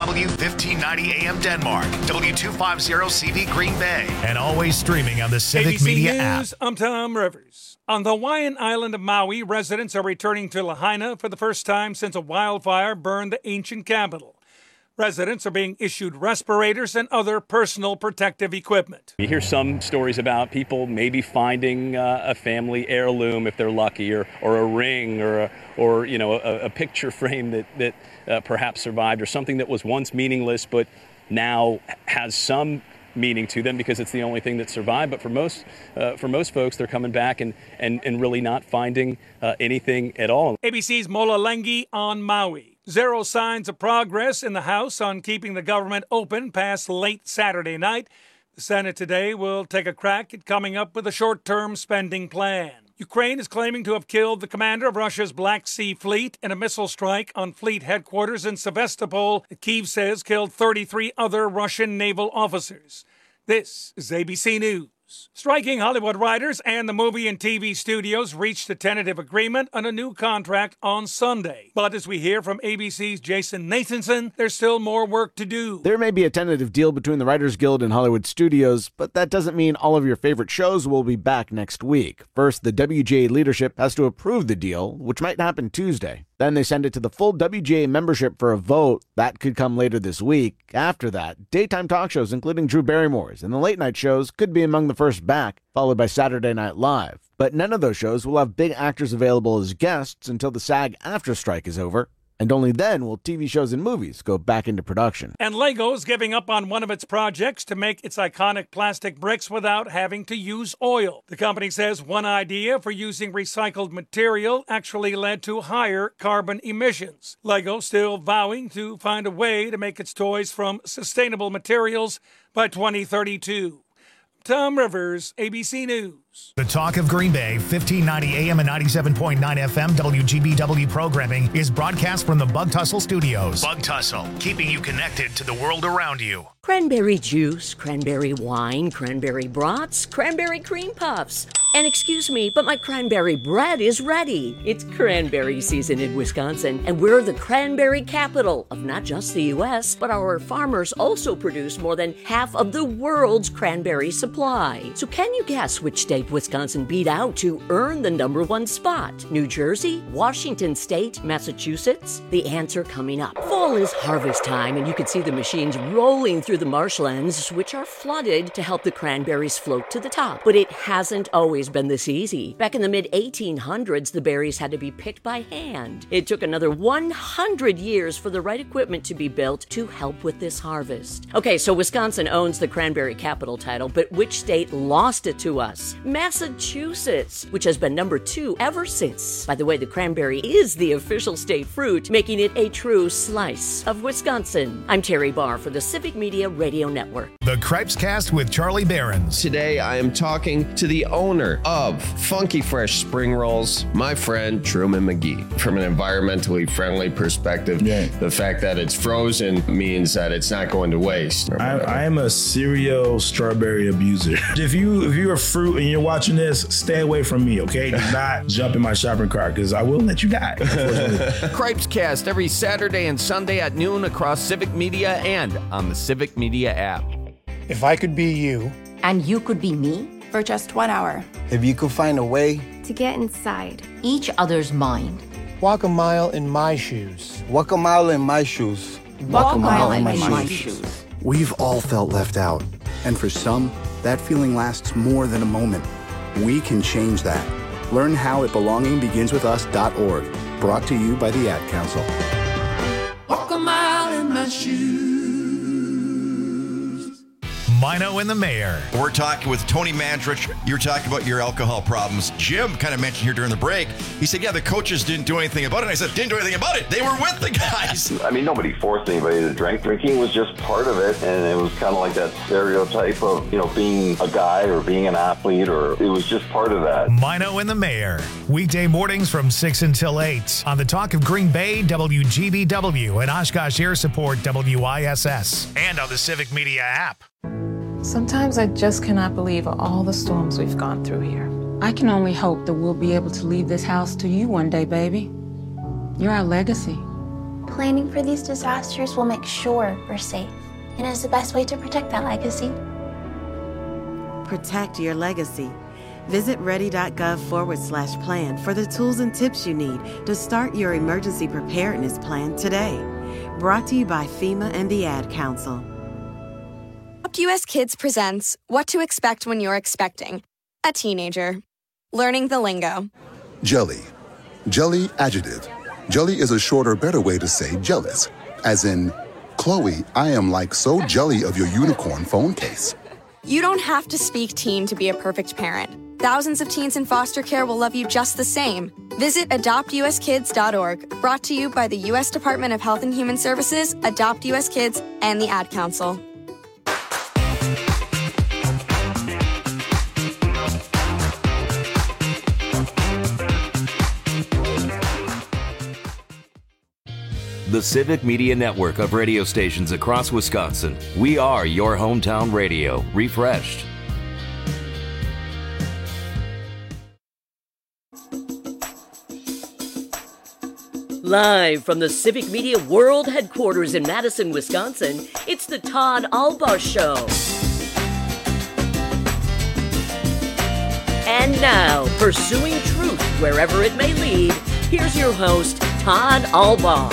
W1590 AM Denmark, W250CV Green Bay, and always streaming on the Civic ABC Media News, app. I'm Tom Rivers. On the Hawaiian island of Maui, residents are returning to Lahaina for the first time since a wildfire burned the ancient capital. Residents are being issued respirators and other personal protective equipment. You hear some stories about people maybe finding a family heirloom if they're lucky, or a ring, or a picture frame that perhaps survived, or something that was once meaningless but now has some meaning to them because it's the only thing that survived. But for most folks, they're coming back and really not finding anything at all. ABC's Mola Lengi on Maui. Zero signs of progress in the House on keeping the government open past late Saturday night. The Senate today will take a crack at coming up with a short-term spending plan. Ukraine is claiming to have killed the commander of Russia's Black Sea Fleet in a missile strike on fleet headquarters in Sevastopol that Kyiv says killed 33 other Russian naval officers. This is ABC News. Striking Hollywood writers and the movie and TV studios reached a tentative agreement on a new contract on Sunday. But as we hear from ABC's Jason Nathanson, there's still more work to do. There may be a tentative deal between the Writers Guild and Hollywood studios, but that doesn't mean all of your favorite shows will be back next week. First, the WGA leadership has to approve the deal, which might happen Tuesday. Then they send it to the full WGA membership for a vote. That could come later this week. After that, daytime talk shows, including Drew Barrymore's, and the late night shows could be among the first back, followed by Saturday Night Live. But none of those shows will have big actors available as guests until the SAG-AFTRA strike is over. And only then will TV shows and movies go back into production. And Lego's giving up on one of its projects to make its iconic plastic bricks without having to use oil. The company says one idea for using recycled material actually led to higher carbon emissions. Lego still vowing to find a way to make its toys from sustainable materials by 2032. Tom Rivers, ABC News. The Talk of Green Bay, 1590 AM and 97.9 FM WGBW programming is broadcast from the Bug Tussle Studios. Bug Tussle, keeping you connected to the world around you. Cranberry juice, cranberry wine, cranberry brats, cranberry cream puffs. And excuse me, but my cranberry bread is ready. It's cranberry season in Wisconsin, and we're the cranberry capital of not just the U.S., but our farmers also produce more than half of the world's cranberry supply. So can you guess which state Wisconsin beat out to earn the number one spot? New Jersey, Washington State, Massachusetts? The answer coming up. Fall is harvest time, and you can see the machines rolling through the marshlands, which are flooded to help the cranberries float to the top. But it hasn't always been this easy. Back in the mid-1800s, the berries had to be picked by hand. It took another 100 years for the right equipment to be built to help with this harvest. Okay, so Wisconsin owns the cranberry capital title, but which state lost it to us? Massachusetts, which has been number 2 ever since. By the way, the cranberry is the official state fruit, making it a true slice of Wisconsin. I'm Terry Barr for the Civic Media Radio Network. The Cripes Cast with Charlie Behrens. Today, I am talking to the owner of Funky Fresh Spring Rolls, my friend Truman McGee. From an environmentally friendly perspective, the fact that it's frozen means that it's not going to waste. I am a serial strawberry abuser. If you're a fruit and you're watching this, stay away from me, okay? Do not jump in my shopping cart because I will let you die. Cripes Cast every Saturday and Sunday at noon across Civic Media and on the Civic Media app. If I could be you. And you could be me? For just 1 hour. If you could find a way to get inside each other's mind. Walk a mile in my shoes. Walk a mile in my shoes. Walk a mile in my shoes. We've all felt left out. And for some, that feeling lasts more than a moment. We can change that. Learn how at belongingbeginswithus.org. Brought to you by the Ad Council. Walk a mile in my shoes. Mino and the Mayor. We're talking with Tony Mandrich. You're talking about your alcohol problems. Jim kind of mentioned here during the break. He said, yeah, the coaches didn't do anything about it. And I said, didn't do anything about it. They were with the guys. I mean, nobody forced anybody to drink. Drinking was just part of it. And it was kind of like that stereotype of, being a guy or being an athlete, or it was just part of that. Mino and the Mayor. Weekday mornings from 6 until 8 on the Talk of Green Bay, WGBW, and Oshkosh Air Support, WISS, and on the Civic Media app. Sometimes I just cannot believe all the storms we've gone through here. I can only hope that we'll be able to leave this house to you one day, baby. You're our legacy. Planning for these disasters will make sure we're safe, and is the best way to protect that legacy. Protect your legacy. Visit ready.gov/plan for the tools and tips you need to start your emergency preparedness plan today. Brought to you by FEMA and the Ad Council. US Kids presents What to Expect When You're Expecting a Teenager. Learning the lingo. Jelly. Jelly adjective. Jelly is a shorter, better way to say jealous. As in, Chloe, I am like so jelly of your unicorn phone case. You don't have to speak teen to be a perfect parent. Thousands of teens in foster care will love you just the same. Visit adoptuskids.org, brought to you by the U.S. Department of Health and Human Services, Adopt U.S. Kids, and the Ad Council. The Civic Media Network of radio stations across Wisconsin. We are your hometown radio, refreshed. Live from the Civic Media World Headquarters in Madison, Wisconsin, it's the Todd Albaugh Show. And now, pursuing truth wherever it may lead, here's your host, Todd Albaugh.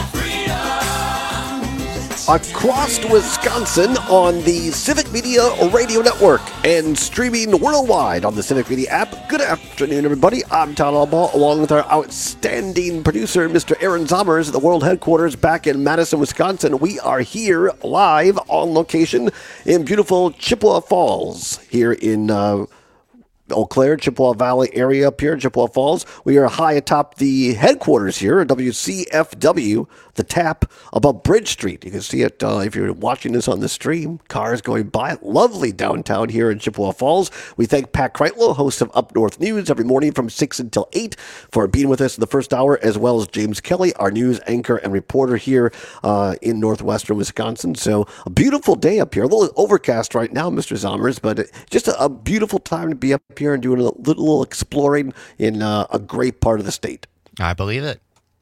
Across Wisconsin on the Civic Media Radio Network and streaming worldwide on the Civic Media app. Good afternoon, everybody. I'm Todd Albaugh, along with our outstanding producer, Mr. Aaron Zommers, at the World Headquarters back in Madison, Wisconsin. We are here live on location in beautiful Chippewa Falls here in Eau Claire, Chippewa Valley area up here in Chippewa Falls. We are high atop the headquarters here at WCFW, the tap above Bridge Street. You can see it if you're watching this on the stream. Cars going by. Lovely downtown here in Chippewa Falls. We thank Pat Kreitlow, host of Up North News, every morning from 6 until 8 for being with us in the first hour, as well as James Kelly, our news anchor and reporter here in northwestern Wisconsin. So a beautiful day up here. A little overcast right now, Mr. Zommers, but just a beautiful time to be up here and doing a little exploring in a great part of the state. I believe it.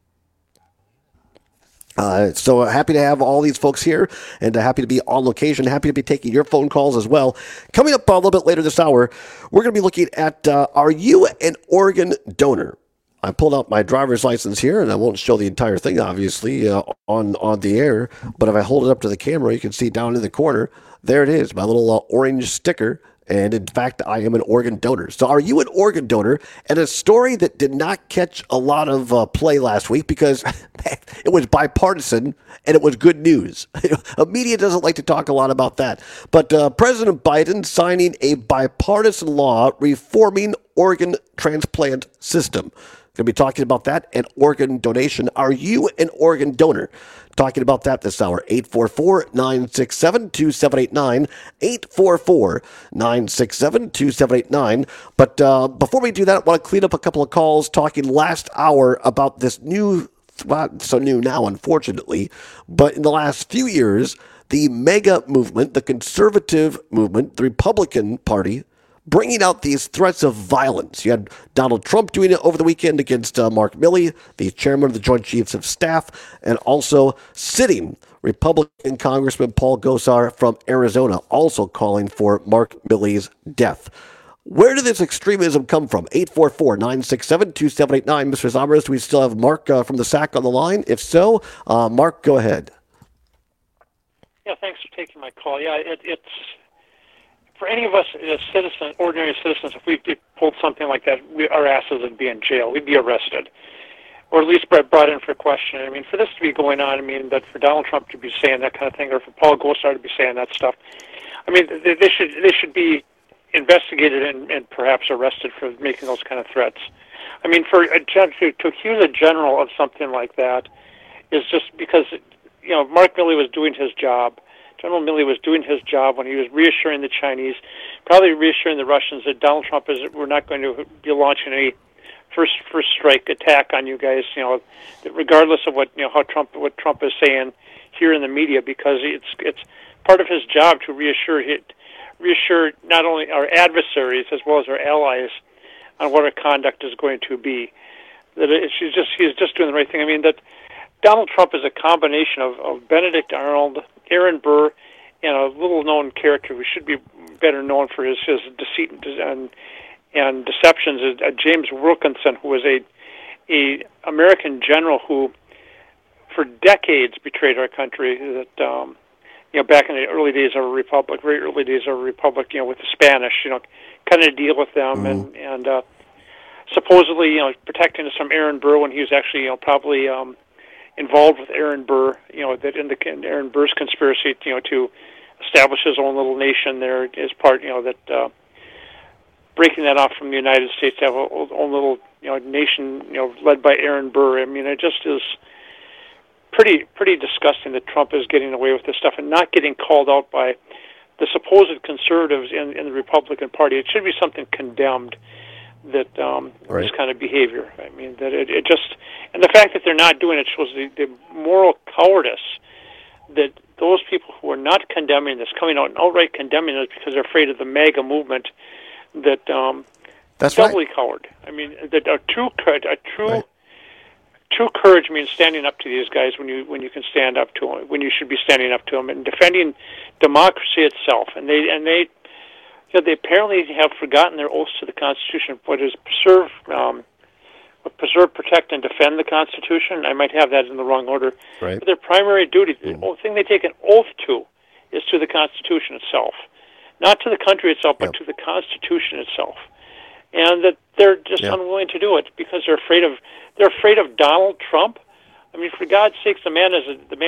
So happy to have all these folks here and happy to be on location, happy to be taking your phone calls as well. Coming up a little bit later this hour, we're going to be looking at, are you an organ donor? I pulled out my driver's license here, and I won't show the entire thing, obviously, on the air, but if I hold it up to the camera, you can see down in the corner, there it is, my little orange sticker. And in fact, I am an organ donor. So are you an organ donor? And a story that did not catch a lot of play last week because it was bipartisan and it was good news. Media doesn't like to talk a lot about that. But President Biden signing a bipartisan law reforming organ transplant system. Going to be talking about that and organ donation. Are you an organ donor? Talking about that this hour. 844-967-2789. 844-967-2789. But before we do that, I want to clean up a couple of calls talking last hour about this new, not so new now, unfortunately, but in the last few years, the MAGA movement, the conservative movement, the Republican Party, bringing out these threats of violence. You had Donald Trump doing it over the weekend against Mark Milley, the chairman of the Joint Chiefs of Staff, and also sitting Republican Congressman Paul Gosar from Arizona, also calling for Mark Milley's death. Where did this extremism come from? 844-967-2789. Mr. Zommers, do we still have Mark from the SAC on the line? If so, Mark, go ahead. Yeah, thanks for taking my call. Yeah, it's for any of us as citizens, ordinary citizens, if we pulled something like that, our asses would be in jail. We'd be arrested, or at least brought in for questioning. I mean, for this to be going on, I mean, that for Donald Trump to be saying that kind of thing, or for Paul Gosar to be saying that stuff, I mean, they should be investigated and perhaps arrested for making those kind of threats. I mean, for a judge to accuse a general of something like that is just because, you know, Mark Milley was doing his job. General Milley was doing his job when he was reassuring the Chinese, probably reassuring the Russians that Donald Trump we're not going to be launching any first strike attack on you guys. You know, regardless of what what Trump is saying here in the media, because it's part of his job to reassure not only our adversaries as well as our allies on what our conduct is going to be. That he's just doing the right thing. I mean that Donald Trump is a combination of Benedict Arnold, Aaron Burr, and a little-known character who should be better known for his deceit and deceptions is James Wilkinson, who was a American general who, for decades, betrayed our country. That back in the early days of a republic, very early days of a republic, with the Spanish, kind of deal with them and supposedly, protecting us from Aaron Burr when he was actually, probably involved with Aaron Burr, that in Aaron Burr's conspiracy, to establish his own little nation there as part, that breaking that off from the United States to have a own little, nation, led by Aaron Burr. I mean, it just is pretty disgusting that Trump is getting away with this stuff and not getting called out by the supposed conservatives in the Republican Party. It should be something condemned, that this kind of behavior. I mean, that it just, and the fact that they're not doing it shows the moral cowardice that those people who are not condemning this, coming out and outright condemning this because they're afraid of the MAGA movement, that that's doubly coward. I mean, that a true courage means standing up to these guys when you can stand up to them, when you should be standing up to them and defending democracy itself. And they apparently have forgotten their oaths to the Constitution. What is preserve, protect, and defend the Constitution. I might have that in the wrong order. Right. But their primary duty, the only thing they take an oath to, is to the Constitution itself, not to the country itself, but to the Constitution itself. And that they're just unwilling to do it because they're afraid of Donald Trump. I mean, for God's sakes, the only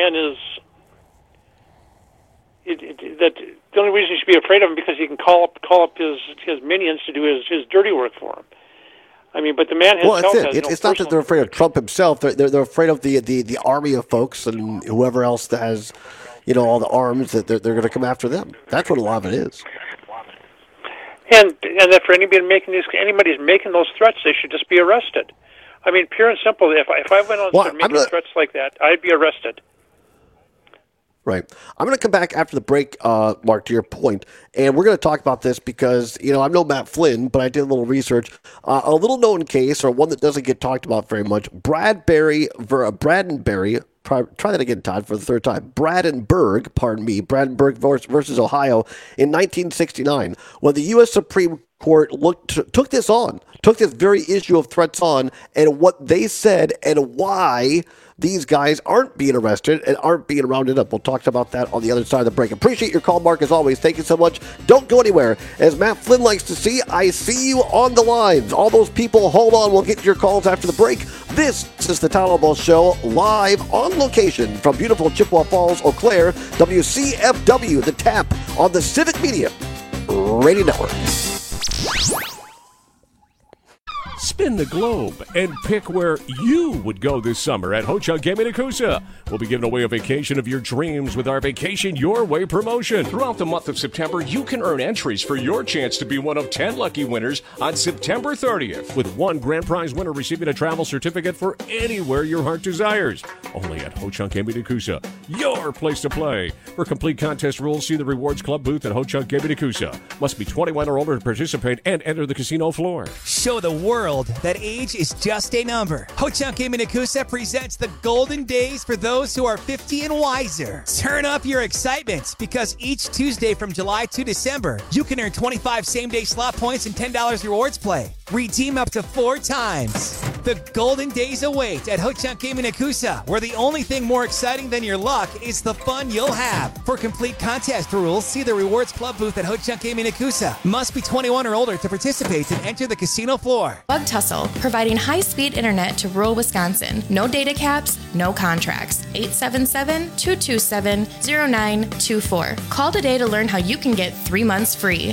reason you should be afraid of him because he can call up his minions to do his dirty work for him. I mean, but the man himself it's not that they're afraid of Trump himself. They're afraid of the army of folks and whoever else that has, all the arms that they're going to come after them. That's what a lot of it is. And that for anybody's making those threats, they should just be arrested. I mean, pure and simple. If I went on and started making threats like that, I'd be arrested. Right. I'm going to come back after the break, Mark, to your point, and we're going to talk about this because, I'm no Matt Flynn, but I did a little research. A little-known case, or one that doesn't get talked about very much, Bradenberry, try that again, Todd, for the third time. Brandenburg versus Ohio in 1969, when the U.S. Supreme Court took this very issue of threats on, and what they said and why these guys aren't being arrested and aren't being rounded up. We'll talk about that on the other side of the break. Appreciate your call, Mark, as always. Thank you so much. Don't go anywhere. As Matt Flynn likes to see, I see you on the lines. All those people, hold on. We'll get your calls after the break. This is the Todd Albaugh Show, live on location from beautiful Chippewa Falls, Eau Claire, WCFW, The Tap, on the Civic Media Radio Network. Spin the globe and pick where you would go this summer at Ho-Chunk Gaming Nakusa. We'll be giving away a vacation of your dreams with our Vacation Your Way promotion. Throughout the month of September, you can earn entries for your chance to be one of 10 lucky winners on September 30th, with one grand prize winner receiving a travel certificate for anywhere your heart desires. Only at Ho-Chunk Gaming Nakusa, your place to play. For complete contest rules, see the Rewards Club booth at Ho-Chunk Gaming Nakusa. Must be 21 or older to participate and enter the casino floor. Show the world that age is just a number. Ho-Chunk Gaming Nakusa presents the golden days for those who are 50 and wiser. Turn up your excitement because each Tuesday from July to December, you can earn 25 same-day slot points and $10 rewards play. Redeem up to 4 times. The golden days await at Ho-Chunk Gaming Nakusa, where the only thing more exciting than your luck is the fun you'll have. For complete contest rules, see the Rewards Club booth at Ho-Chunk Gaming Nakusa. Must be 21 or older to participate and enter the casino floor. Bug Tussle, providing high-speed internet to rural Wisconsin. No data caps, no contracts. 877-227-0924. Call today to learn how you can get 3 months free.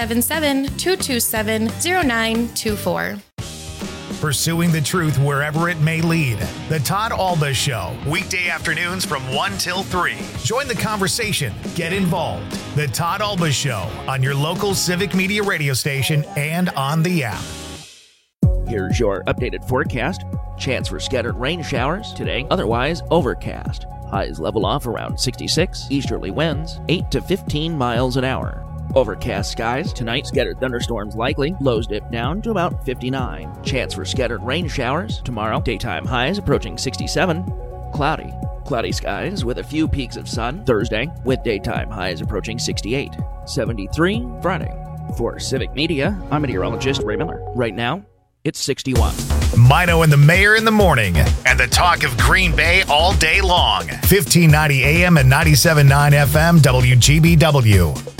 877-227-0924. Pursuing the truth wherever it may lead. The Todd Albaugh Show, weekday afternoons from 1 till 3. Join the conversation. Get involved. The Todd Albaugh Show on your local Civic Media radio station and on the app. Here's your updated forecast. Chance for scattered rain showers today, otherwise overcast. Highs level off around 66, easterly winds 8 to 15 miles an hour. Overcast skies tonight, scattered thunderstorms likely, lows dip down to about 59. Chance for scattered rain showers tomorrow, daytime highs approaching 67. cloudy. Cloudy skies with a few peaks of sun Thursday, with daytime highs approaching 68. 73 Friday. For Civic Media, I'm meteorologist Ray Miller. Right now, it's 61. Mino and the Mayor in the morning, and the talk of Green Bay all day long. 1590 AM and 97.9 FM WGBW.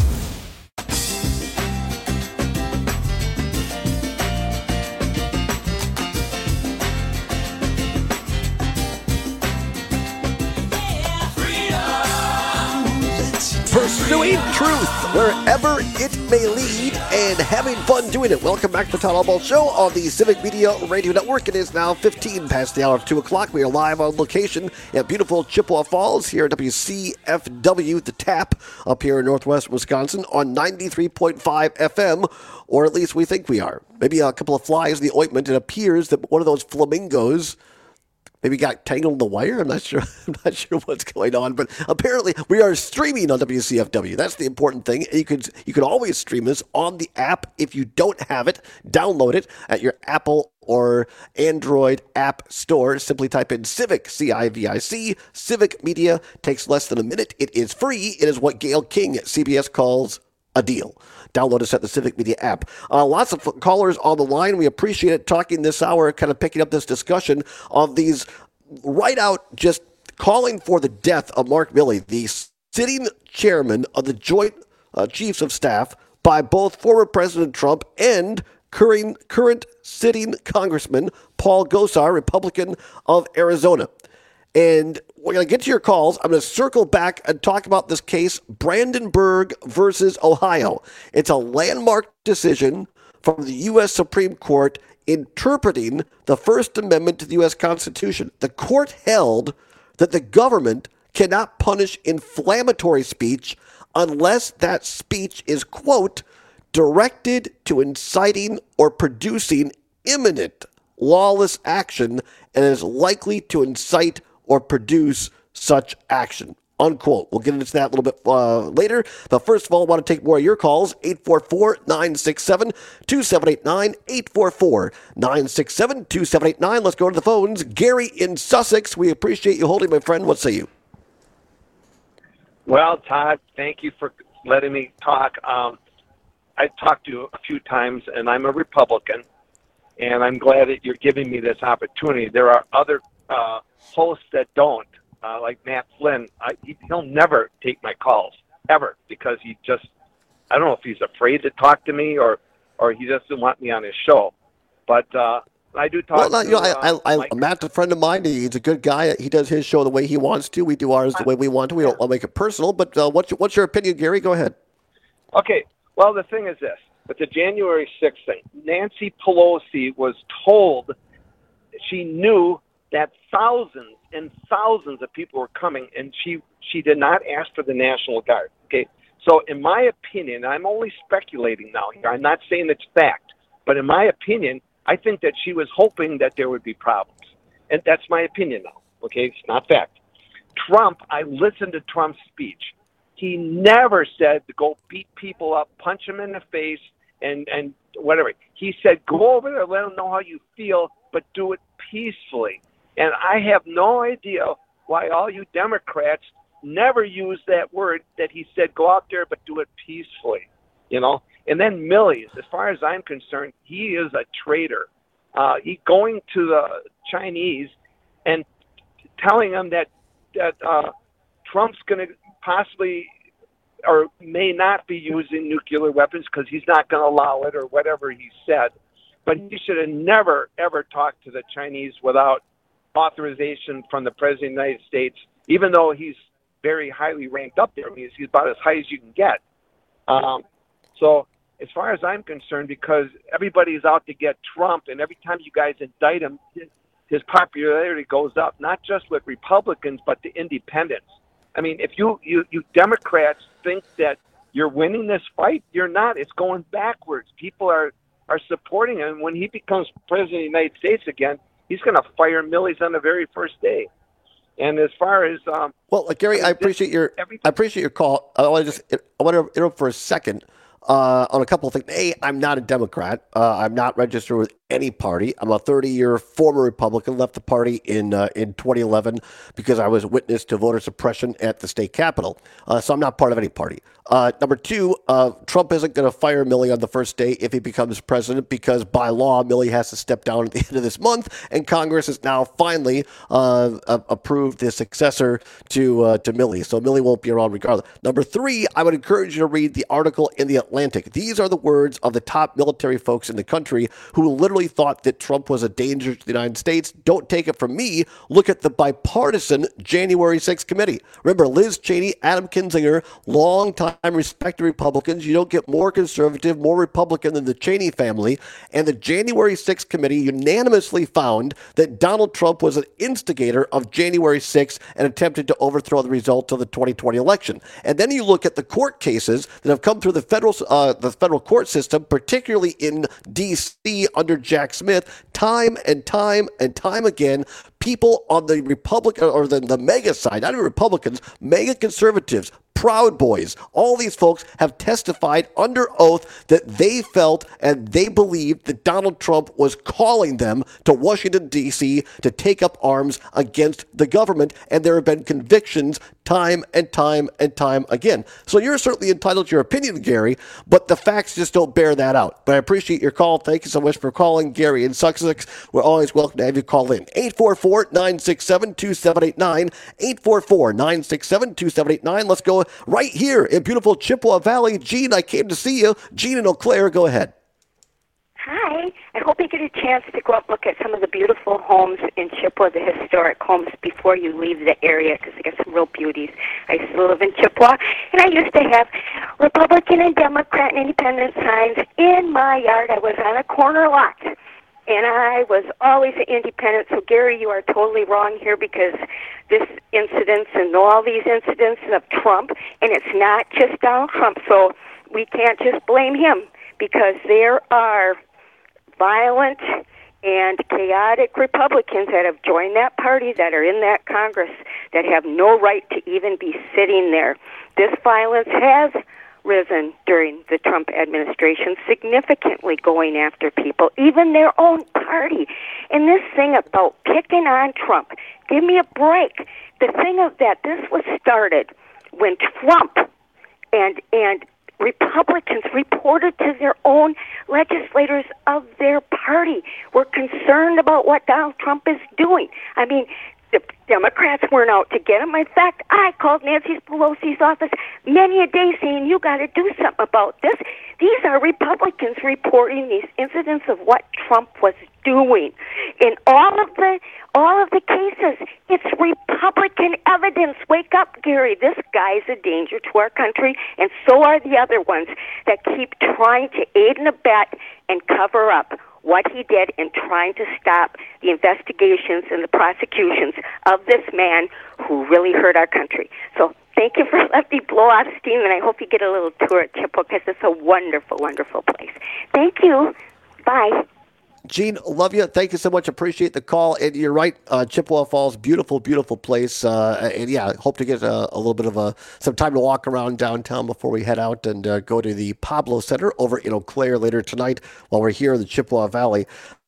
Pursuing truth wherever it may lead and having fun doing it. Welcome back to the Todd Albaugh Show on the Civic Media Radio Network. It is now 15 past the hour of 2 o'clock. We are live on location at beautiful Chippewa Falls here at WCFW, the Tap, up here in northwest Wisconsin on 93.5 FM, or at least we think we are. Maybe a couple of flies in the ointment. It appears that one of those flamingos maybe got tangled in the wire. I'm not sure what's going on, but apparently we are streaming on WCFW. That's the important thing. You could always stream us on the app. If you don't have it, download it at your Apple or Android app store. Simply type in Civic, C-I-V-I-C, Civic Media. Takes less than a minute. It is free. It is what Gail King at CBS calls a deal. Download us at the Civic Media app. Lots of callers on the line. We appreciate it talking this hour, kind of picking up this discussion of these right out just calling for the death of Mark Milley, the sitting chairman of the Joint Chiefs of Staff by both former President Trump and current sitting Congressman Paul Gosar, Republican of Arizona. And we're going to get to your calls. I'm going to circle back and talk about this case, Brandenburg versus Ohio. It's a landmark decision from the U.S. Supreme Court interpreting the First Amendment to the U.S. Constitution. The court held that the government cannot punish inflammatory speech unless that speech is, quote, directed to inciting or producing imminent lawless action and is likely to incite or produce such action, unquote. We'll get into that a little bit later. But first of all, I want to take more of your calls. 844-967-2789. 844-967-2789. Let's go to the phones. Gary in Sussex, we appreciate you holding, my friend. What say you? Well, Todd, thank you for letting me talk. I talked to you a few times, and I'm a Republican, and I'm glad that you're giving me this opportunity. There are other hosts that don't, like Matt Flynn. He'll never take my calls, ever, because I don't know if he's afraid to talk to me or he doesn't want me on his show. But I do talk Matt's a friend of mine. He's a good guy. He does his show the way he wants to. We do ours the way we want to. We don't want to make it personal. But what's your opinion, Gary? Go ahead. Okay. Well, the thing is this. With the January 6th thing, Nancy Pelosi was told she knew that thousands and thousands of people were coming, and she did not ask for the National Guard. Okay, so in my opinion, I'm only speculating now here. I'm not saying it's fact, but in my opinion, I think that she was hoping that there would be problems, and that's my opinion now. Okay, it's not fact. Trump, I listened to Trump's speech. He never said to go beat people up, punch them in the face, and whatever. He said, go over there, let them know how you feel, but do it peacefully. And I have no idea why all you Democrats never use that word that he said, go out there, but do it peacefully, you know? And then Milley, as far as I'm concerned, he is a traitor. He going to the Chinese and telling them that Trump's going to possibly or may not be using nuclear weapons because he's not going to allow it or whatever he said. But he should have never, ever talked to the Chinese without authorization from the President of the United States, even though he's very highly ranked up there. I mean, he's about as high as you can get. So as far as I'm concerned, because everybody's out to get Trump, and every time you guys indict him, his popularity goes up, not just with Republicans, but the independents. I mean, if you Democrats think that you're winning this fight, you're not. It's going backwards. People are supporting him. When he becomes president of the United States again, he's going to fire Milley on the very first day. And as far as Gary, I appreciate your call. I want to interrupt for a second on a couple of things. A, I'm not a Democrat. I'm not registered with any party. I'm a 30-year former Republican, left the party in 2011 because I was witness to voter suppression at the state capitol. So I'm not part of any party. Number two, Trump isn't going to fire Milley on the first day if he becomes president because by law, Milley has to step down at the end of this month, and Congress has now finally approved the successor to Milley. So Milley won't be around regardless. Number three, I would encourage you to read the article in The Atlantic. These are the words of the top military folks in the country who literally thought that Trump was a danger to the United States. Don't take it from me. Look at the bipartisan January 6th committee. Remember, Liz Cheney, Adam Kinzinger, long-time respected Republicans. You don't get more conservative, more Republican than the Cheney family. And the January 6th committee unanimously found that Donald Trump was an instigator of January 6th and attempted to overthrow the results of the 2020 election. And then you look at the court cases that have come through the federal court system, particularly in D.C. under Jack Smith, time and time and time again, people on the Republican or the MAGA side, not even Republicans, MAGA conservatives, Proud Boys, all these folks have testified under oath that they felt and they believed that Donald Trump was calling them to Washington, D.C. to take up arms against the government, and there have been convictions time and time and time again. So you're certainly entitled to your opinion, Gary, but the facts just don't bear that out. But I appreciate your call. Thank you so much for calling, Gary in Sussex. We're always welcome to have you call in. 844-967-2789, 844-967-2789. Let's go right here in beautiful Chippewa Valley. Gene, I came to see you. Gene in Eau Claire, go ahead. Hi. I hope you get a chance to go up and look at some of the beautiful homes in Chippewa, the historic homes, before you leave the area, because they got some real beauties. I used to live in Chippewa, and I used to have Republican and Democrat and Independent signs in my yard. I was on a corner lot, and I was always an independent. So, Gary, you are totally wrong here, because this incidents and all these incidents of Trump, and it's not just Donald Trump, so we can't just blame him, because there are violent and chaotic Republicans that have joined that party, that are in that Congress, that have no right to even be sitting there. This violence has risen during the Trump administration, significantly going after people, even their own party. And this thing about picking on Trump, give me a break. The thing of that, this was started when Trump and Republicans reported to their own legislators of their party, were concerned about what Donald Trump is doing. I mean, the Democrats weren't out to get him. In fact, I called Nancy Pelosi's office many a day saying, you got to do something about this. These are Republicans reporting these incidents of what Trump was doing. In all of the cases, it's Republican evidence. Wake up, Gary. This guy's a danger to our country, and so are the other ones that keep trying to aid and abet and cover up what he did in trying to stop the investigations and the prosecutions of this man who really hurt our country. So thank you for letting me blow off steam, and I hope you get a little tour at Chippewa, because it's a wonderful, wonderful place. Thank you. Bye. Gene, love you. Thank you so much. Appreciate the call. And you're right, Chippewa Falls, beautiful, beautiful place. And yeah, hope to get a little bit of some time to walk around downtown before we head out and go to the Pablo Center over in Eau Claire later tonight while we're here in the Chippewa Valley.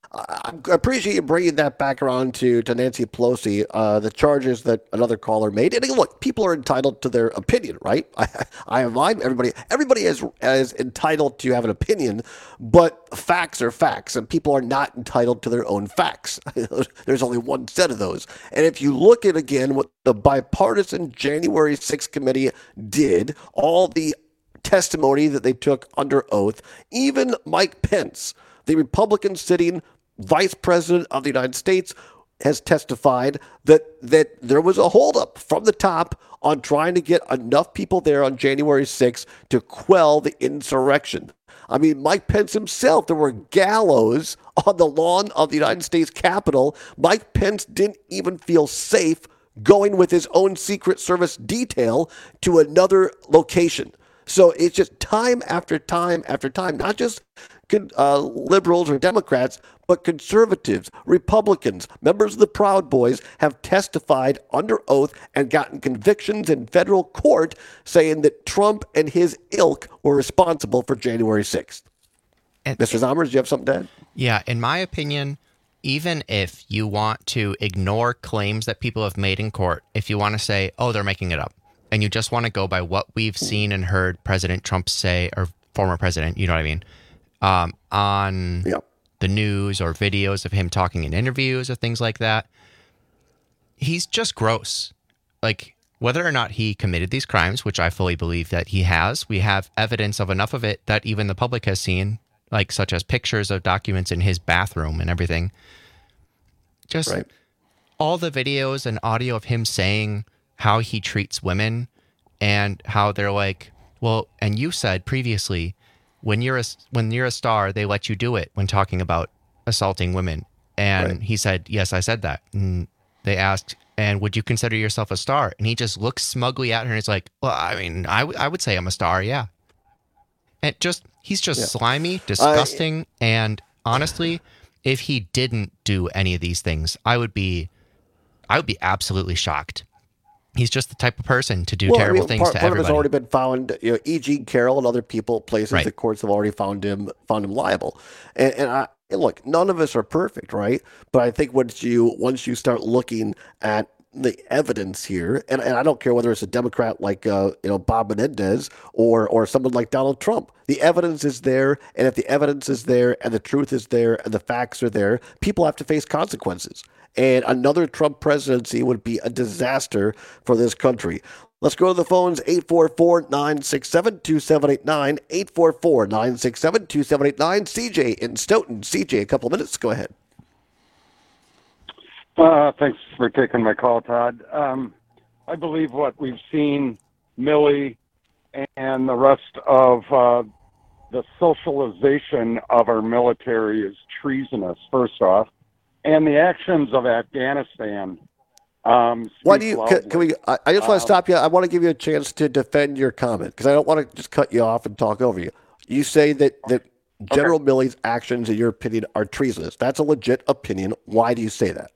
I appreciate you bringing that back around to Nancy Pelosi, the charges that another caller made. And look, people are entitled to their opinion, right? I have mine. Everybody is entitled to have an opinion, but facts are facts, and people are not entitled to their own facts. There's only one set of those. And if you look at, again, what the bipartisan January 6th committee did, all the testimony that they took under oath, even Mike Pence, the Republican sitting Vice President of the United States, has testified that there was a holdup from the top on trying to get enough people there on January 6th to quell the insurrection. I mean, Mike Pence himself, there were gallows on the lawn of the United States Capitol. Mike Pence didn't even feel safe going with his own Secret Service detail to another location. So it's just time after time after time, not just liberals or Democrats, but conservatives, Republicans, members of the Proud Boys have testified under oath and gotten convictions in federal court saying that Trump and his ilk were responsible for January 6th. Mr. Zommers, do you have something to add? Yeah, in my opinion, even if you want to ignore claims that people have made in court, if you want to say, oh, they're making it up, and you just want to go by what we've seen and heard President Trump say, or former president, you know what I mean, on the news or videos of him talking in interviews or things like that, he's just gross. Like, whether or not he committed these crimes, which I fully believe that he has, we have evidence of enough of it that even the public has seen, like such as pictures of documents in his bathroom and everything. Just all the videos and audio of him saying how he treats women and how they're like, well, and you said previously, when you're a star, they let you do it when talking about assaulting women. And he said, yes, I said that. And they asked, and would you consider yourself a star? And he just looks smugly at her and he's like, well, I mean, I would say I'm a star, yeah. And he's just slimy, disgusting, and honestly, if he didn't do any of these things, I would be absolutely shocked. He's just the type of person to do terrible things to everybody. Part of it's already been found. E. Jean Carroll and other people, places, the courts have already found him liable. And look, none of us are perfect, right? But I think once you start looking at the evidence here, and I don't care whether it's a Democrat like Bob Menendez or someone like Donald Trump, the evidence is there, and if the evidence is there and the truth is there and the facts are there, people have to face consequences. And another Trump presidency would be a disaster for this country. Let's go to the phones, 844-967-2789, 844-967-2789. CJ in Stoughton. CJ, a couple of minutes. Go ahead. Thanks for taking my call, Todd. I believe what we've seen, Milley and the rest of the socialization of our military is treasonous, first off. And the actions of Afghanistan. Why do you? Can we? I just want to stop you. I want to give you a chance to defend your comment because I don't want to just cut you off and talk over you. You say that General Milley's actions, in your opinion, are treasonous. That's a legit opinion. Why do you say that?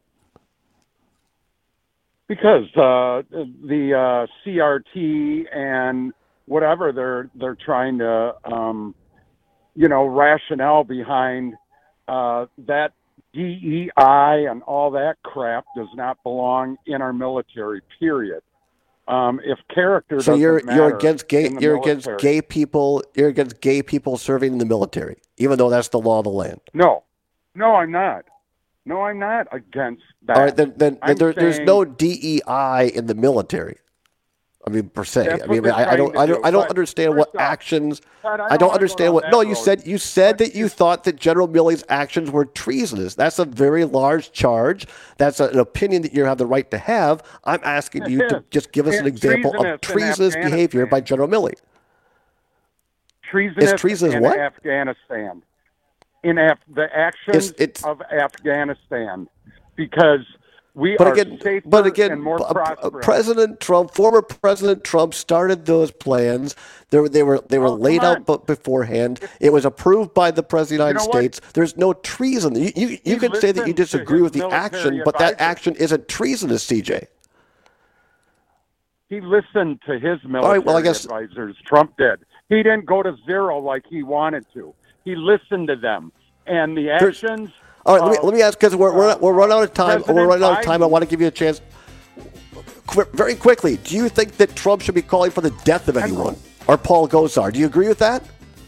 Because the CRT and whatever they're trying to, rationale behind that. DEI and all that crap does not belong in our military. Period. If character doesn't matter, you're against gay people. You're against gay people serving in the military, even though that's the law of the land. No, I'm not. No, I'm not against that. All right, then there's no DEI in the military. I mean, per se. I mean, I don't understand what actions. I don't understand what. No, you said that you thought that General Milley's actions were treasonous. That's a very large charge. That's an opinion that you have the right to have. I'm asking you to just give us an example of treasonous behavior by General Milley. Treasonous in what? Afghanistan. The actions of Afghanistan, because. Former President Trump started those plans. They were laid out beforehand. It was approved by the President of the United States. There's no treason. You can say that you disagree with the action, but that action isn't treasonous, CJ. He listened to his military advisors. Trump did. He didn't go to zero like he wanted to. He listened to them, and the actions. All right, let me ask, because we're running out of time. We're running out of time. I want to give you a chance. Very quickly, do you think that Trump should be calling for the death of anyone? Or Paul Gosar? Do you agree with that?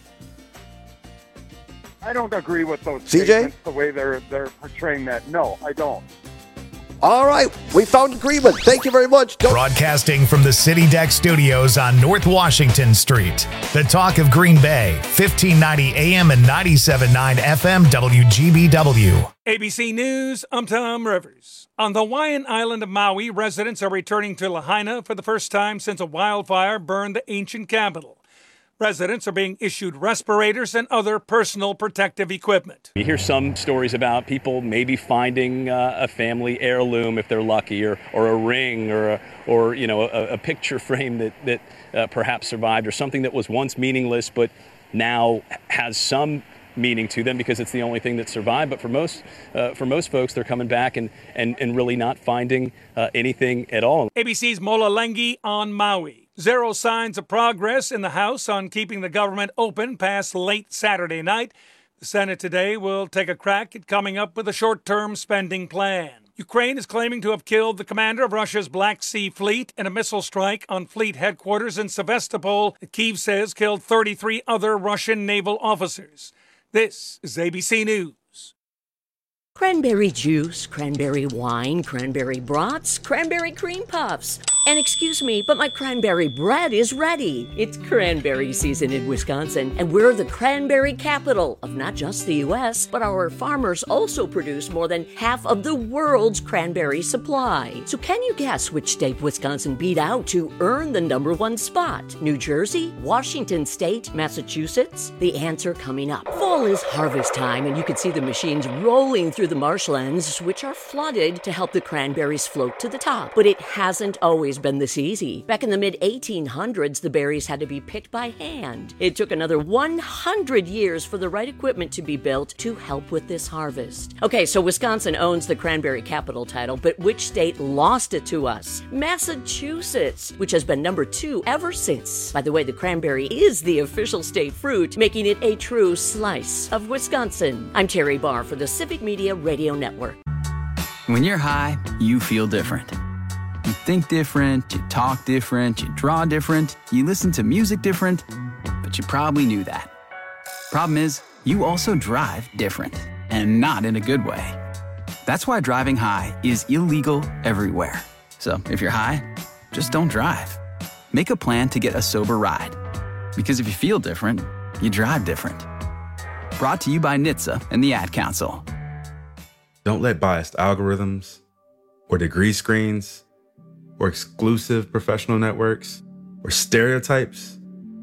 I don't agree with those statements, the way they're portraying that. No, I don't. All right, we found agreement. Thank you very much. Broadcasting from the City Deck Studios on North Washington Street. The talk of Green Bay, 1590 AM and 97.9 FM WGBW. ABC News, I'm Tom Rivers. On the Hawaiian island of Maui, residents are returning to Lahaina for the first time since a wildfire burned the ancient capital. Residents are being issued respirators and other personal protective equipment. You hear some stories about people maybe finding a family heirloom if they're lucky, or a ring, or a picture frame that perhaps survived, or something that was once meaningless but now has some meaning to them because it's the only thing that survived. But for most folks, they're coming back and really not finding anything at all. ABC's Mola Lengi on Maui. Zero signs of progress in the House on keeping the government open past late Saturday night. The Senate today will take a crack at coming up with a short-term spending plan. Ukraine is claiming to have killed the commander of Russia's Black Sea Fleet in a missile strike on fleet headquarters in Sevastopol that Kyiv says killed 33 other Russian naval officers. This is ABC News. Cranberry juice, cranberry wine, cranberry brats, cranberry cream puffs. And excuse me, but my cranberry bread is ready. It's cranberry season in Wisconsin, and we're the cranberry capital of not just the U.S., but our farmers also produce more than half of the world's cranberry supply. So can you guess which state Wisconsin beat out to earn the number one spot? New Jersey? Washington State? Massachusetts? The answer coming up. Fall is harvest time, and you can see the machines rolling through the marshlands, which are flooded to help the cranberries float to the top. But it hasn't always been this easy. Back in the mid-1800s, the berries had to be picked by hand. It took another 100 years for the right equipment to be built to help with this harvest. Okay, so Wisconsin owns the cranberry capital title, but which state lost it to us? Massachusetts, which has been number 2 ever since. By the way, the cranberry is the official state fruit, making it a true slice of Wisconsin. I'm Terry Barr for the Civic Media Radio Network. When you're high, you feel different. You think different, you talk different, you draw different, you listen to music different, but you probably knew that. Problem is, you also drive different, and not in a good way. That's why driving high is illegal everywhere. So if you're high, just don't drive. Make a plan to get a sober ride. Because if you feel different, you drive different. Brought to you by NHTSA and the Ad Council. Don't let biased algorithms or degree screens or exclusive professional networks or stereotypes.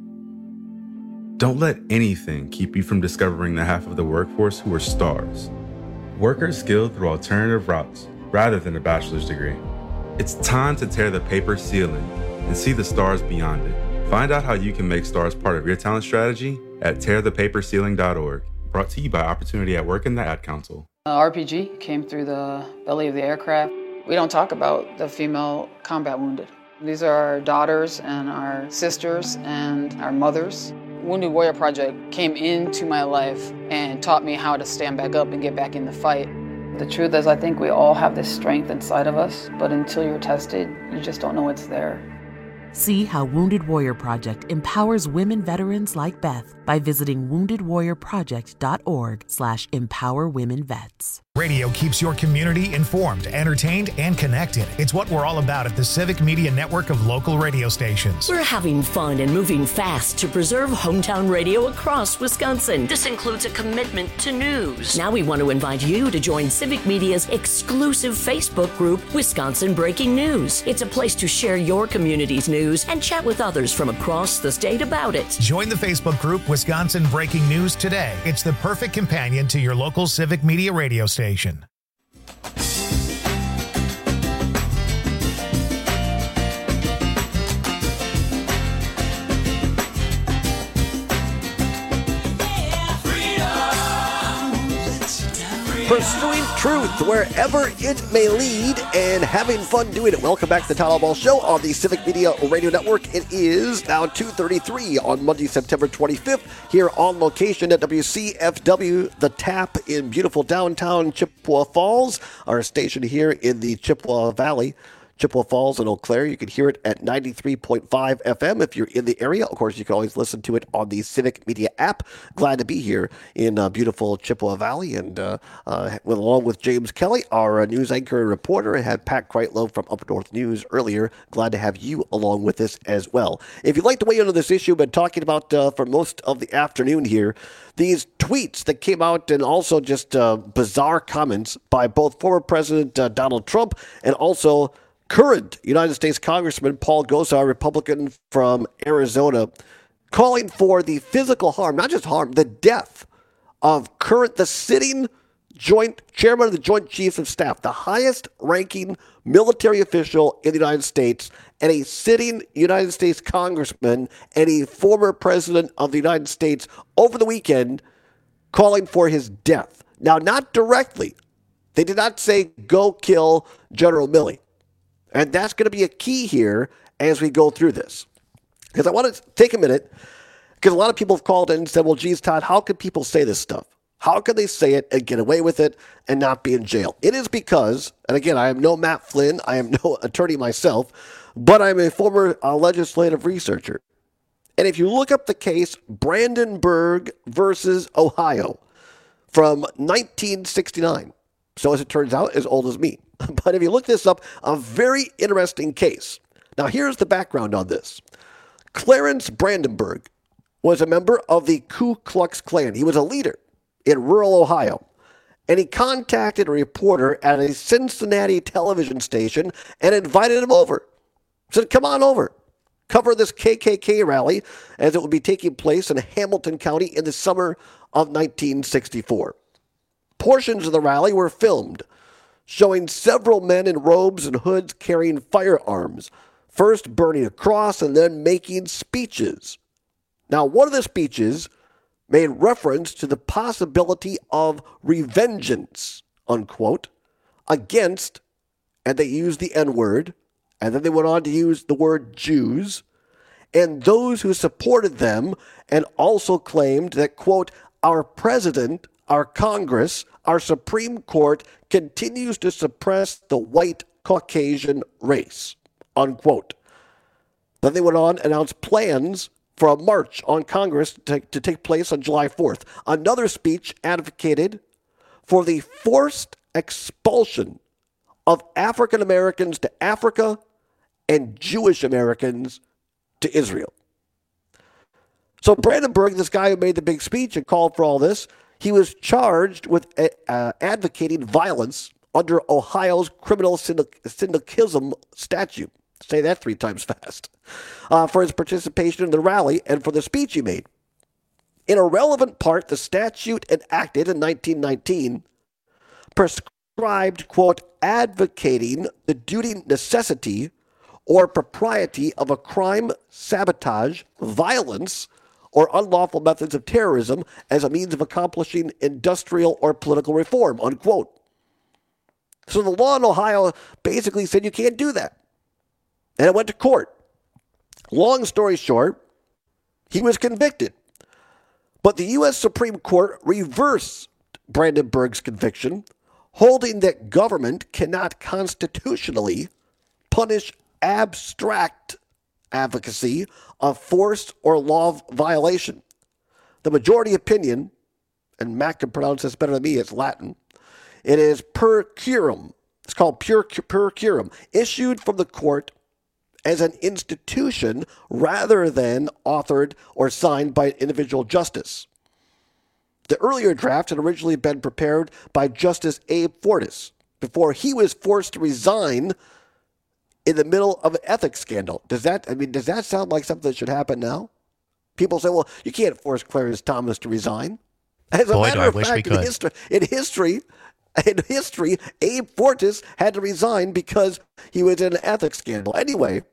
Don't let anything keep you from discovering the half of the workforce who are stars. Workers skilled through alternative routes rather than a bachelor's degree. It's time to tear the paper ceiling and see the stars beyond it. Find out how you can make stars part of your talent strategy at tearthepaperceiling.org. Brought to you by Opportunity at Work and the Ad Council. RPG came through the belly of the aircraft. We don't talk about the female combat wounded. These are our daughters and our sisters and our mothers. Wounded Warrior Project came into my life and taught me how to stand back up and get back in the fight. The truth is, I think we all have this strength inside of us, but until you're tested, you just don't know it's there. See how Wounded Warrior Project empowers women veterans like Beth by visiting woundedwarriorproject.org/empowerwomenvets. Radio keeps your community informed, entertained, and connected. It's what we're all about at the Civic Media Network of local radio stations. We're having fun and moving fast to preserve hometown radio across Wisconsin. This includes a commitment to news. Now we want to invite you to join Civic Media's exclusive Facebook group, Wisconsin Breaking News. It's a place to share your community's news and chat with others from across the state about it. Join the Facebook group Wisconsin Breaking News today. It's the perfect companion to your local Civic Media radio station. Pursuing truth wherever it may lead and having fun doing it. Welcome back to the Todd Ball Show on the Civic Media Radio Network. It is now 2:33 on Monday, September 25th, here on location at WCFW, The Tap in beautiful downtown Chippewa Falls, our station here in the Chippewa Valley. Chippewa Falls and Eau Claire. You can hear it at 93.5 FM if you're in the area. Of course, you can always listen to it on the Civic Media app. Glad to be here in beautiful Chippewa Valley. And along with James Kelly, our news anchor and reporter, and had Pat Kreitlow from Up North News earlier. Glad to have you along with us as well. If you'd like to weigh in on this issue, we've been talking about for most of the afternoon here, these tweets that came out and also just bizarre comments by both former President Donald Trump and also current United States Congressman Paul Gosar, Republican from Arizona, calling for the physical harm, not just harm, the death of the sitting chairman of the Joint Chiefs of Staff, the highest ranking military official in the United States, and a sitting United States congressman and a former president of the United States over the weekend, calling for his death. Now, not directly. They did not say, go kill General Milley. And that's going to be a key here as we go through this. Because I want to take a minute, because a lot of people have called in and said, well, geez, Todd, how could people say this stuff? How can they say it and get away with it and not be in jail? It is because, and again, I am no Matt Flynn, I am no attorney myself, but I'm a former legislative researcher. And if you look up the case Brandenburg versus Ohio from 1969, so as it turns out, as old as me. But if you look this up, a very interesting case. Now, here's the background on this. Clarence Brandenburg was a member of the Ku Klux Klan. He was a leader in rural Ohio. And he contacted a reporter at a Cincinnati television station and invited him over. Said, come on over. Cover this KKK rally as it would be taking place in Hamilton County in the summer of 1964. Portions of the rally were filmed, showing several men in robes and hoods carrying firearms, first burning a cross and then making speeches. Now, one of the speeches made reference to the possibility of revengeance, unquote, against, and they used the N-word, and then they went on to use the word Jews, and those who supported them, and also claimed that, quote, our president, our Congress, our Supreme Court continues to suppress the white Caucasian race, unquote. Then they went on and announced plans for a march on Congress to take place on July 4th. Another speech advocated for the forced expulsion of African Americans to Africa and Jewish Americans to Israel. So Brandenburg, this guy who made the big speech and called for all this, he was charged with advocating violence under Ohio's criminal syndicalism statute. Say that 3 times fast. For his participation in the rally and for the speech he made. In a relevant part, the statute enacted in 1919 prescribed, quote, advocating the duty, necessity, or propriety of a crime, sabotage, violence, or unlawful methods of terrorism as a means of accomplishing industrial or political reform, unquote. So the law in Ohio basically said you can't do that. And it went to court. Long story short, he was convicted. But the U.S. Supreme Court reversed Brandenburg's conviction, holding that government cannot constitutionally punish abstract advocacy of force or law violation. The majority opinion, and Matt can pronounce this better than me, it's Latin, it is per curum. It's called per curum, issued from the court as an institution rather than authored or signed by an individual justice. The earlier draft had originally been prepared by Justice Abe Fortas before he was forced to resign in the middle of an ethics scandal. Does that sound like something that should happen now? People say, well, you can't force Clarence Thomas to resign. As a matter of fact, in history, Abe Fortas had to resign because he was in an ethics scandal. Anyway,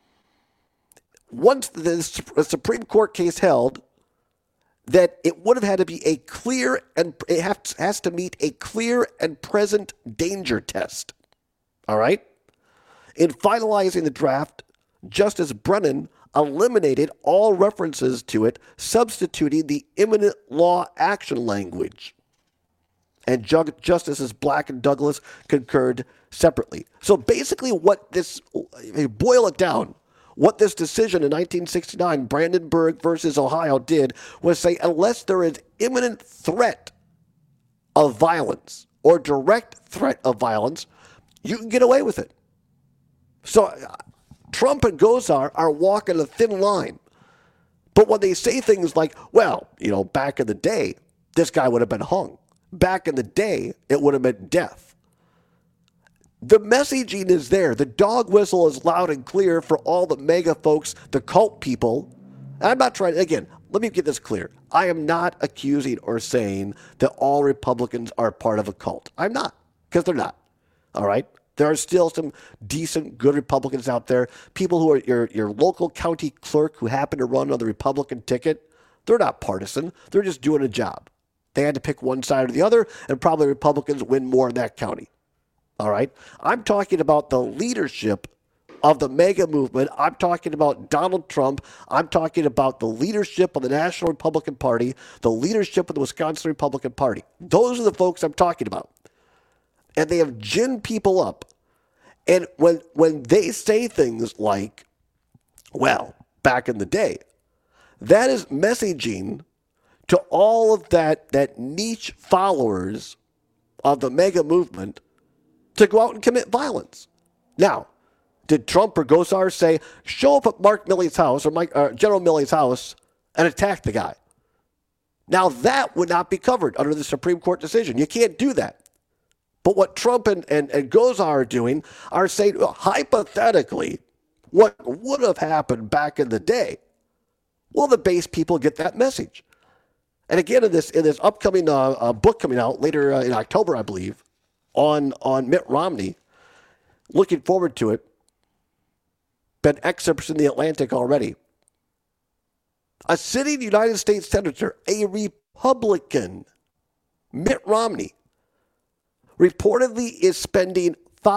once the Supreme Court case held that it would have had to be a clear and it has to meet a clear and present danger test. All right? In finalizing the draft, Justice Brennan eliminated all references to it, substituting the imminent law action language. And Justices Black and Douglas concurred separately. So basically boil it down, what this decision in 1969, Brandenburg versus Ohio, did was say unless there is imminent threat of violence or direct threat of violence, you can get away with it. So Trump and Gosar are walking a thin line. But when they say things like, well, back in the day, this guy would have been hung. Back in the day, it would have meant death. The messaging is there. The dog whistle is loud and clear for all the mega folks, the cult people. And I'm not trying, again, let me get this clear. I am not accusing or saying that all Republicans are part of a cult. I'm not, because they're not. All right? There are still some decent, good Republicans out there. People who are your local county clerk who happen to run on the Republican ticket. They're not partisan. They're just doing a job. They had to pick one side or the other, and probably Republicans win more in that county. All right? I'm talking about the leadership of the MAGA movement. I'm talking about Donald Trump. I'm talking about the leadership of the National Republican Party, the leadership of the Wisconsin Republican Party. Those are the folks I'm talking about. And they have ginned people up. And when they say things like, well, back in the day, that is messaging to all of that niche followers of the MAGA movement to go out and commit violence. Now, did Trump or Gosar say, show up at Mark Milley's house or General Milley's house and attack the guy? Now, that would not be covered under the Supreme Court decision. You can't do that. But what Trump and Gosar are doing are saying, well, hypothetically, what would have happened back in the day? Well, the base people get that message. And again, in this upcoming book coming out later in October, I believe, on Mitt Romney, looking forward to it. Been excerpts in the Atlantic already. A sitting United States Senator, a Republican, Mitt Romney, reportedly is spending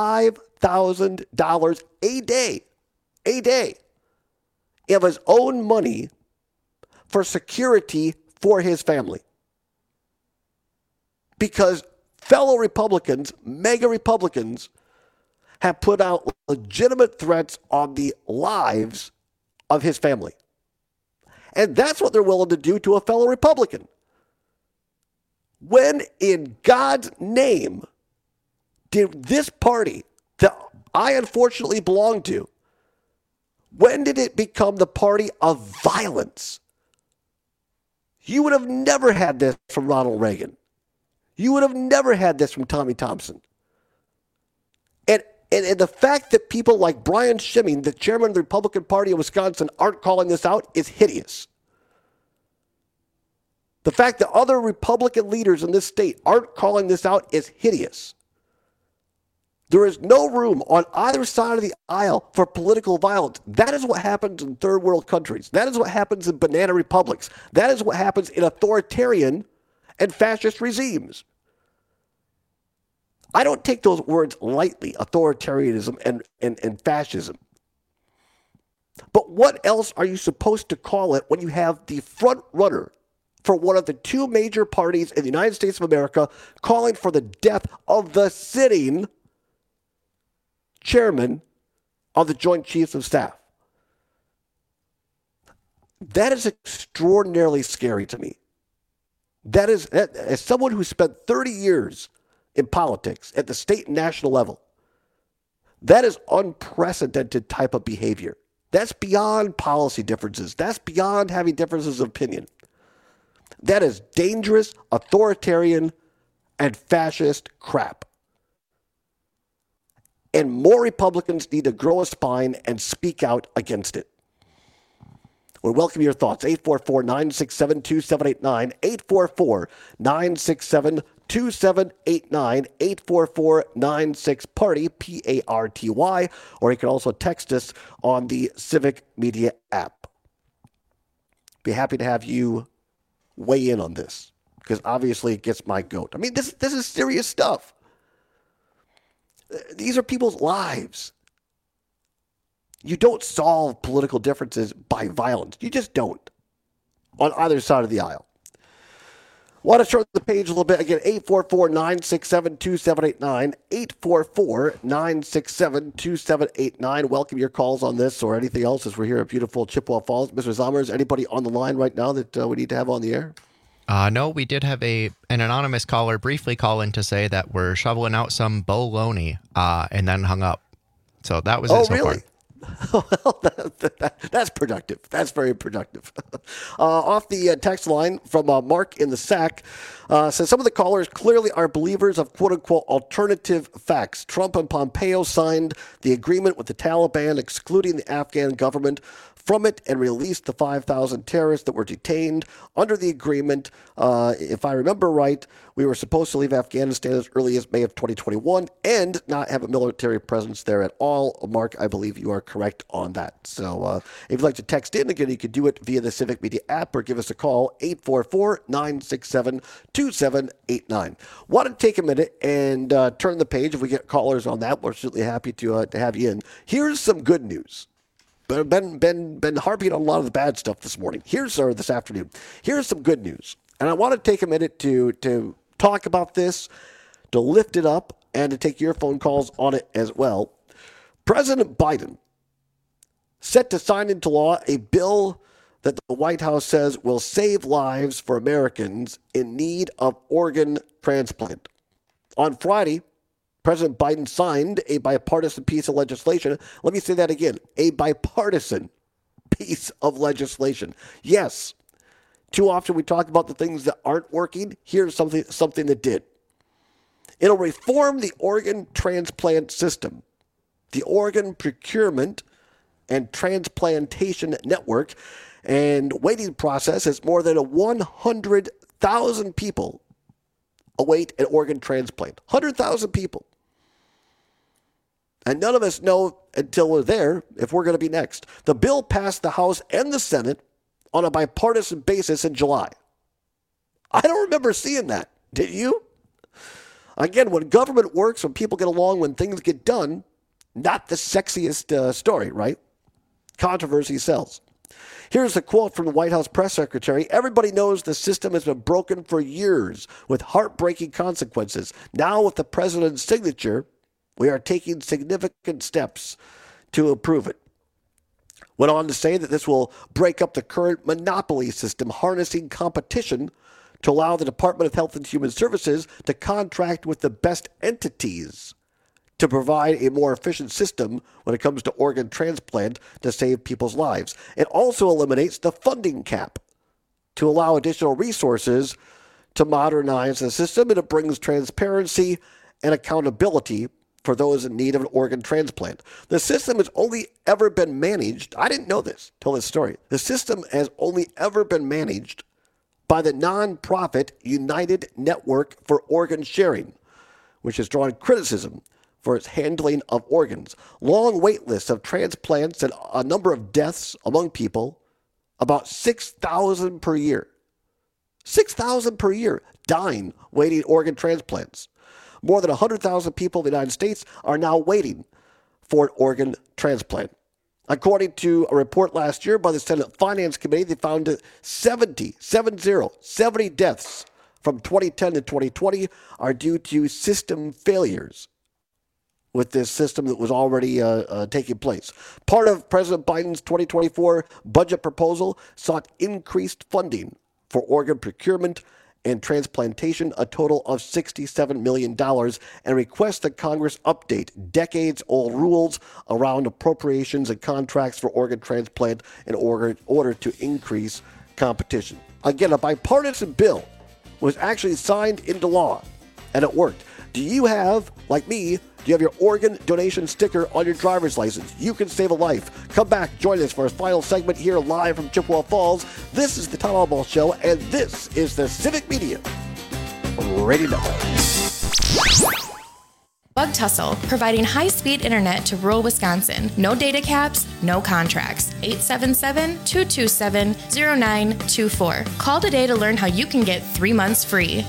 $5,000 a day of his own money for security for his family. Because fellow Republicans, mega Republicans, have put out legitimate threats on the lives of his family. And that's what they're willing to do to a fellow Republican. When in God's name did this party that I unfortunately belong to, when did it become the party of violence? You would have never had this from Ronald Reagan. You would have never had this from Tommy Thompson. And the fact that people like Brian Schimming, the chairman of the Republican Party of Wisconsin, aren't calling this out is hideous. The fact that other Republican leaders in this state aren't calling this out is hideous. There is no room on either side of the aisle for political violence. That is what happens in third world countries. That is what happens in banana republics. That is what happens in authoritarian and fascist regimes. I don't take those words lightly, authoritarianism and fascism. But what else are you supposed to call it when you have the front runner for one of the two major parties in the United States of America calling for the death of the sitting chairman of the Joint Chiefs of Staff? That is extraordinarily scary to me. That is, as someone who spent 30 years in politics at the state and national level, that is unprecedented type of behavior. That's beyond policy differences. That's beyond having differences of opinion. That is dangerous, authoritarian, and fascist crap. And more Republicans need to grow a spine and speak out against it. We welcome your thoughts. 844-967-2789. 844-967-2789. 844-96-PARTY, P-A-R-T-Y. Or you can also text us on the Civic Media app. Be happy to have you weigh in on this, because obviously it gets my goat. I mean, this is serious stuff. These are people's lives. You don't solve political differences by violence. You just don't. On either side of the aisle. Want to turn the page a little bit. Again, 844-967-2789. 844-967-2789. Welcome your calls on this or anything else as we're here at beautiful Chippewa Falls. Mr. Zommers, anybody on the line right now that we need to have on the air? No, we did have an anonymous caller briefly call in to say that we're shoveling out some bologna and then hung up. So that was it so really? far. Well, that's productive. That's very productive. Off the text line from Mark in the Sack, says some of the callers clearly are believers of quote-unquote alternative facts. Trump and Pompeo signed the agreement with the Taliban excluding the Afghan government from it and released the 5,000 terrorists that were detained under the agreement. If I remember right, we were supposed to leave Afghanistan as early as May of 2021 and not have a military presence there at all. Mark, I believe you are correct on that. So if you'd like to text in, again, you can do it via the Civic Media app or give us a call, 844-967-2789. Want to take a minute and turn the page. If we get callers on that, we're certainly happy to have you in. Here's some good news. Been harping on a lot of the bad stuff this morning. This afternoon. Here's some good news. And I want to take a minute to talk about this, to lift it up, and to take your phone calls on it as well. President Biden set to sign into law a bill that the White House says will save lives for Americans in need of organ transplant. On Friday, President Biden signed a bipartisan piece of legislation. Let me say that again, a bipartisan piece of legislation. Yes, too often we talk about the things that aren't working. Here's something that did. It'll reform the organ transplant system, the organ procurement and transplantation network, and waiting process as more than 100,000 people await an organ transplant. 100,000 people. And none of us know until we're there if we're going to be next. The bill passed the House and the Senate on a bipartisan basis in July. I don't remember seeing that. Did you? Again, when government works, when people get along, when things get done, not the sexiest story, right? Controversy sells. Here's a quote from the White House press secretary. Everybody knows the system has been broken for years with heartbreaking consequences. Now with the president's signature, we are taking significant steps to improve it. Went on to say that this will break up the current monopoly system, harnessing competition to allow the Department of Health and Human Services to contract with the best entities to provide a more efficient system when it comes to organ transplant to save people's lives. It also eliminates the funding cap to allow additional resources to modernize the system, and it brings transparency and accountability for those in need of an organ transplant. The system has only ever been managed, I didn't know this till this story, the system has only ever been managed by the nonprofit United Network for Organ Sharing, which has drawn criticism for its handling of organs. Long wait lists of transplants and a number of deaths among people, about 6,000 per year. 6,000 per year dying waiting organ transplants. More than 100,000 people in the United States are now waiting for an organ transplant. According to a report last year by the Senate Finance Committee, they found that 70 deaths from 2010 to 2020 are due to system failures with this system that was already taking place. Part of President Biden's 2024 budget proposal sought increased funding for organ procurement and transplantation, a total of $67 million, and requests that Congress update decades-old rules around appropriations and contracts for organ transplant in order to increase competition. Again, a bipartisan bill was actually signed into law, and it worked. Do you have, like me, do you have your organ donation sticker on your driver's license? You can save a life. Come back, join us for our final segment here live from Chippewa Falls. This is the Todd Albaugh Show, and this is the Civic Media Radio Network. Bug Tussle, providing high-speed internet to rural Wisconsin. No data caps, no contracts. 877-227-0924. Call today to learn how you can get 3 months free.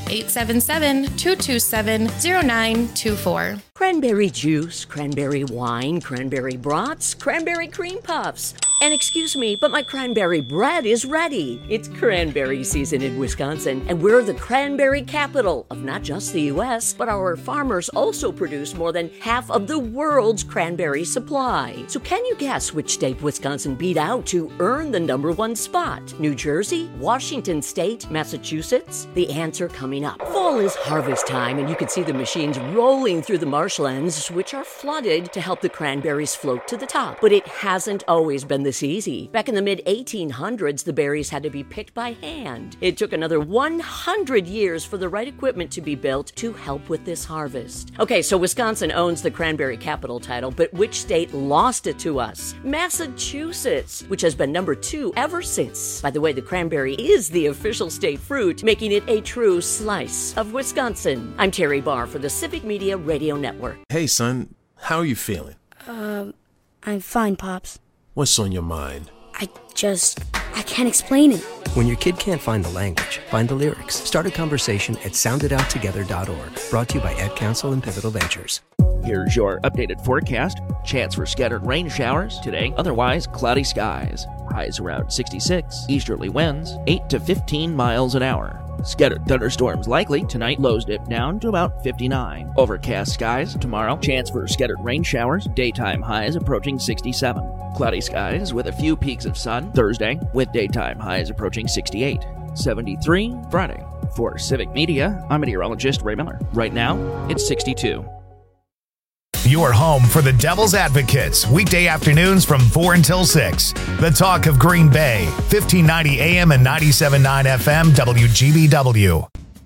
877-227-0924. Cranberry juice, cranberry wine, cranberry brats, cranberry cream puffs. And excuse me, but my cranberry bread is ready. It's cranberry season in Wisconsin, and we're the cranberry capital of not just the U.S., but our farmers also produce more than half of the world's cranberry supply. So can you guess which state Wisconsin beat out to earn the #1 spot? New Jersey? Washington State? Massachusetts? The answer coming up. Fall is harvest time, and you can see the machines rolling through the marshlands, which are flooded to help the cranberries float to the top. But it hasn't always been this this easy. Back in the mid-1800s, the berries had to be picked by hand. It took another 100 years for the right equipment to be built to help with this harvest. Okay, so Wisconsin owns the cranberry capital title, but which state lost it to us? Massachusetts, which has been number 2 ever since. By the way, the cranberry is the official state fruit, making it a true slice of Wisconsin. I'm Terry Barr for the Civic Media Radio Network. Hey, son, how are you feeling? I'm fine, Pops. What's on your mind? I can't explain it. When your kid can't find the language, find the lyrics. Start a conversation at sounditouttogether.org. Brought to you by Ad Council and Pivotal Ventures. Here's your updated forecast. Chance for scattered rain showers today, otherwise cloudy skies. Highs around 66, easterly winds 8 to 15 miles an hour. Scattered thunderstorms likely tonight, lows dip down to about 59. Overcast skies tomorrow, chance for scattered rain showers, daytime highs approaching 67. Cloudy skies with a few peaks of sun Thursday, with daytime highs approaching 68. 73 Friday. For Civic Media, I'm meteorologist Ray Miller. Right now, it's 62. Your home for the Devil's Advocates, weekday afternoons from 4 until 6. The talk of Green Bay, 1590 AM and 97.9 FM, WGBW.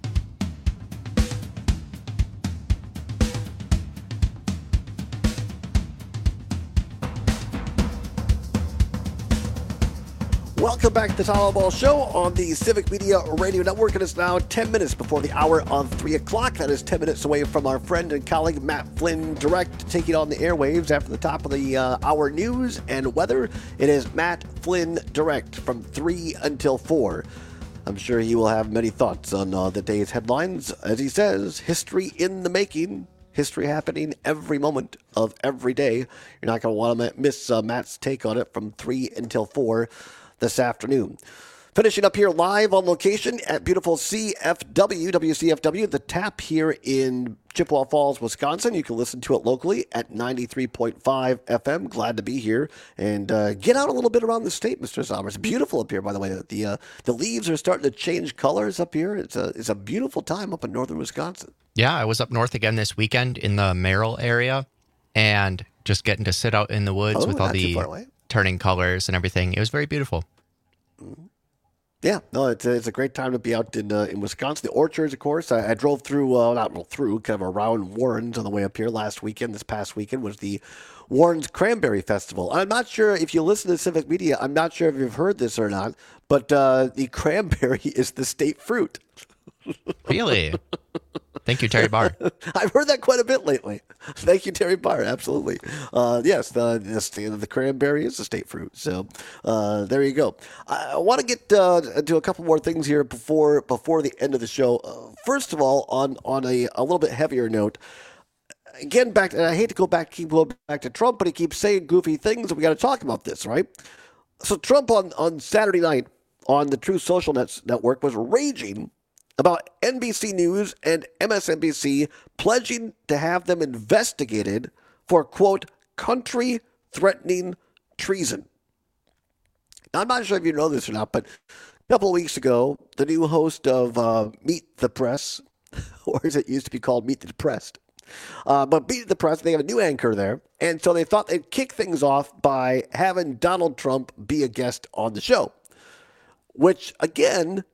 Welcome back to the Todd Ball Show on the Civic Media Radio Network. It is now 10 minutes before the hour of 3 o'clock. That is 10 minutes away from our friend and colleague Matt Flynn Direct taking on the airwaves after the top of the hour news and weather. It is Matt Flynn Direct from 3 until 4. I'm sure he will have many thoughts on the day's headlines. As he says, history in the making. History happening every moment of every day. You're not going to want to miss Matt's take on it from 3 until 4. This afternoon. Finishing up here live on location at beautiful WCFW, the Tap here in Chippewa Falls, Wisconsin. You can listen to it locally at 93.5 FM. Glad to be here and get out a little bit around the state, Mr. Sommer. It's beautiful up here, by the way. The leaves are starting to change colors up here. It's a beautiful time up in northern Wisconsin. Yeah, I was up north again this weekend in the Merrill area and just getting to sit out in the woods with all the turning colors and everything. It was very beautiful. Yeah, no, it's a great time to be out in Wisconsin. The orchards, of course. I drove through, kind of around Warren's on the way up here last weekend. This past weekend was the Warren's Cranberry Festival. I'm not sure if you listen to Civic Media, I'm not sure if you've heard this or not, but the cranberry is the state fruit. Really? Thank you, Terry Barr. I've heard that quite a bit lately. Thank you, Terry Barr. Absolutely. Yes, the cranberry is a state fruit. So there you go. I want to get to a couple more things here before the end of the show. First of all, on a little bit heavier note, again, and I hate to keep going back to Trump, but he keeps saying goofy things, and we got to talk about this, right? So Trump on Saturday night on the Truth Social Network was raging about NBC News and MSNBC pledging to have them investigated for, quote, country-threatening treason. Now, I'm not sure if you know this or not, but a couple of weeks ago, the new host of Meet the Press, or as it used to be called, Meet the Depressed, but Meet the Press, they have a new anchor there, and so they thought they'd kick things off by having Donald Trump be a guest on the show, which, again,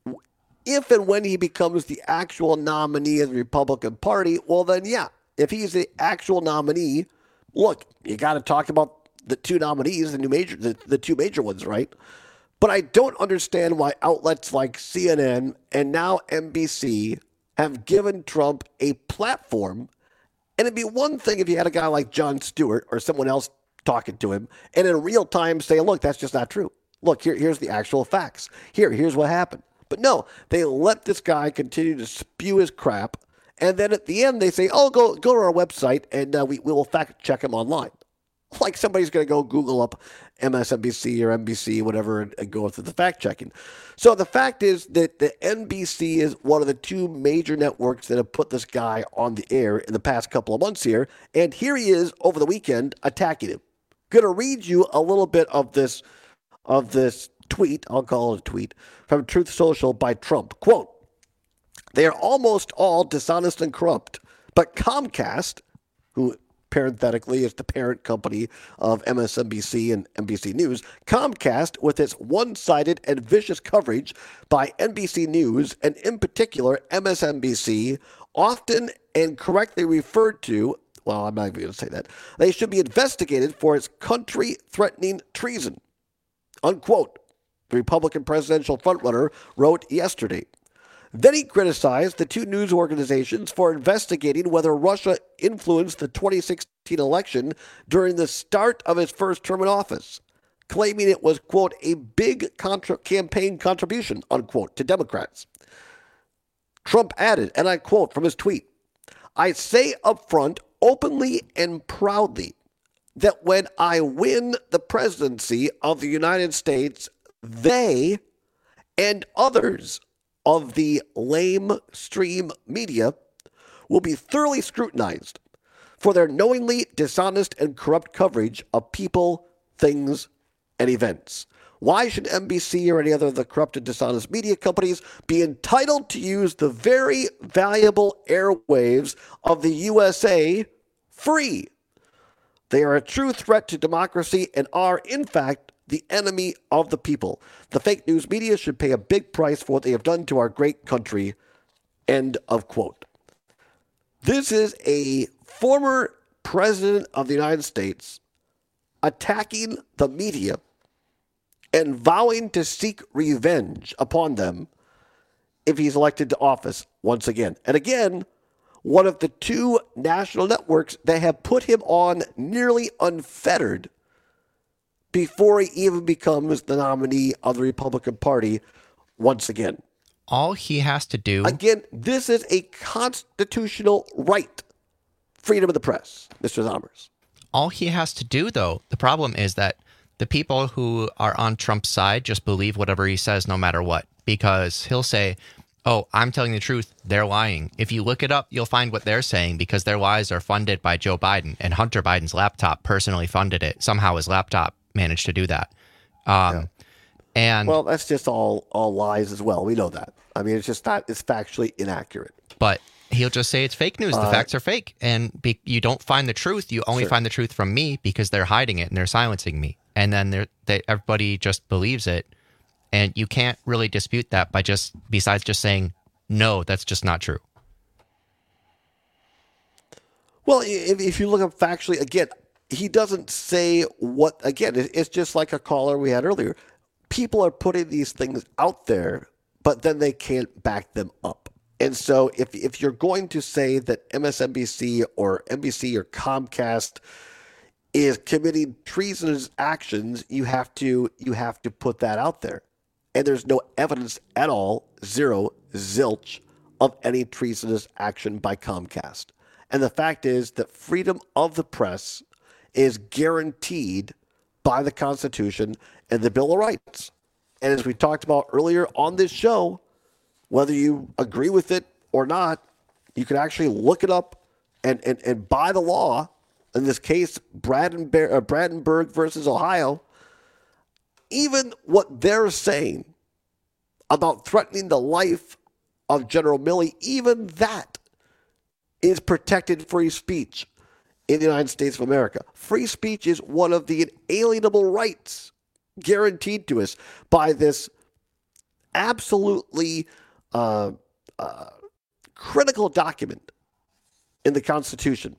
if and when he becomes the actual nominee of the Republican Party, well then, yeah, if he's the actual nominee, look, you got to talk about the two nominees, the two major ones, right? But I don't understand why outlets like CNN and now NBC have given Trump a platform. And it'd be one thing if you had a guy like Jon Stewart or someone else talking to him and in real time say, look, that's just not true. Look, here's the actual facts. Here's what happened. But no, they let this guy continue to spew his crap, and then at the end they say, "Oh, go to our website, and we will fact check him online." Like somebody's going to go Google up MSNBC or NBC, whatever, and go through the fact checking. So the fact is that the NBC is one of the two major networks that have put this guy on the air in the past couple of months here, and here he is over the weekend attacking him. Going to read you a little bit of this tweet, I'll call it a tweet, from Truth Social by Trump. Quote, "They are almost all dishonest and corrupt, but Comcast," who parenthetically, it's the parent company of MSNBC and NBC News, Comcast, with its one-sided and vicious coverage by NBC News, and in particular MSNBC, often and correctly referred to, well, I'm not even going to say that, they should be investigated for its country-threatening treason, unquote, the Republican presidential frontrunner wrote yesterday. Then he criticized the two news organizations for investigating whether Russia influenced the 2016 election during the start of his first term in office, claiming it was, quote, a big campaign contribution, unquote, to Democrats. Trump added, and I quote from his tweet, "I say up front, openly and proudly, that when I win the presidency of the United States, they and others of the lamestream media will be thoroughly scrutinized for their knowingly dishonest and corrupt coverage of people, things, and events. Why should NBC or any other of the corrupt and dishonest media companies be entitled to use the very valuable airwaves of the USA free? They are a true threat to democracy and are, in fact, the enemy of the people. The fake news media should pay a big price for what they have done to our great country." End of quote. This is a former president of the United States attacking the media and vowing to seek revenge upon them if he's elected to office once again. And again, one of the two national networks that have put him on nearly unfettered before he even becomes the nominee of the Republican Party once again. All he has to do... Again, this is a constitutional right. Freedom of the press, Mr. Zommers. All he has to do, though, the problem is that the people who are on Trump's side just believe whatever he says no matter what. Because he'll say, oh, I'm telling the truth, they're lying. If you look it up, you'll find what they're saying because their lies are funded by Joe Biden. And Hunter Biden's laptop personally funded it. Somehow his laptop managed to do that. And well, that's just all lies as well. We know that. I mean, it's just not, it's factually inaccurate. But he'll just say it's fake news. The facts are fake. And you don't find the truth. You only find the truth from me because they're hiding it and they're silencing me. And then everybody just believes it. And you can't really dispute that besides just saying, no, that's just not true. Well, if you look up factually, again, he doesn't say what, again, it's just like a caller we had earlier. People are putting these things out there, but then they can't back them up. And so if you're going to say that MSNBC or NBC or Comcast is committing treasonous actions, you have to put that out there. And there's no evidence at all, zero, zilch, of any treasonous action by Comcast. And the fact is that freedom of the press is guaranteed by the Constitution and the Bill of Rights. And as we talked about earlier on this show, whether you agree with it or not, you can actually look it up and by the law, in this case, Brandenburg versus Ohio, even what they're saying about threatening the life of General Milley, even that is protected free speech in the United States of America. Free speech is one of the inalienable rights guaranteed to us by this absolutely critical document in the Constitution.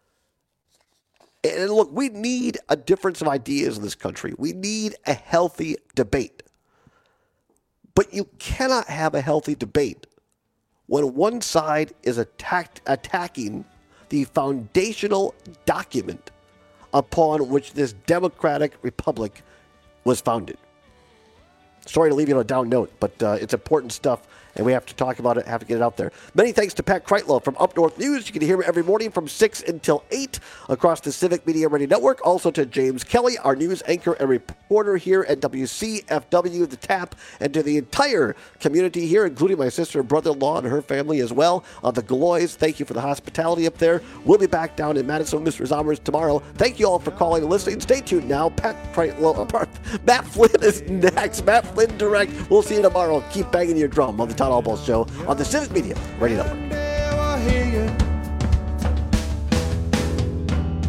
And look, we need a difference of ideas in this country. We need a healthy debate. But you cannot have a healthy debate when one side is attacking the foundational document upon which this democratic republic was founded. Sorry to leave you on a down note, but it's important stuff, and we have to talk about it, have to get it out there. Many thanks to Pat Kreitlow from Up North News. You can hear him every morning from 6 until 8 across the Civic Media Radio Network. Also to James Kelly, our news anchor and reporter here at WCFW, The Tap, and to the entire community here, including my sister and brother-in-law and her family as well. The Galois, thank you for the hospitality up there. We'll be back down in Madison with Mr. Zommers tomorrow. Thank you all for calling and listening. Stay tuned now. Matt Flynn is next. Matt Flynn Direct. We'll see you tomorrow. Keep banging your drum on the Todd Albaugh Show on the Civic Media Radio Network.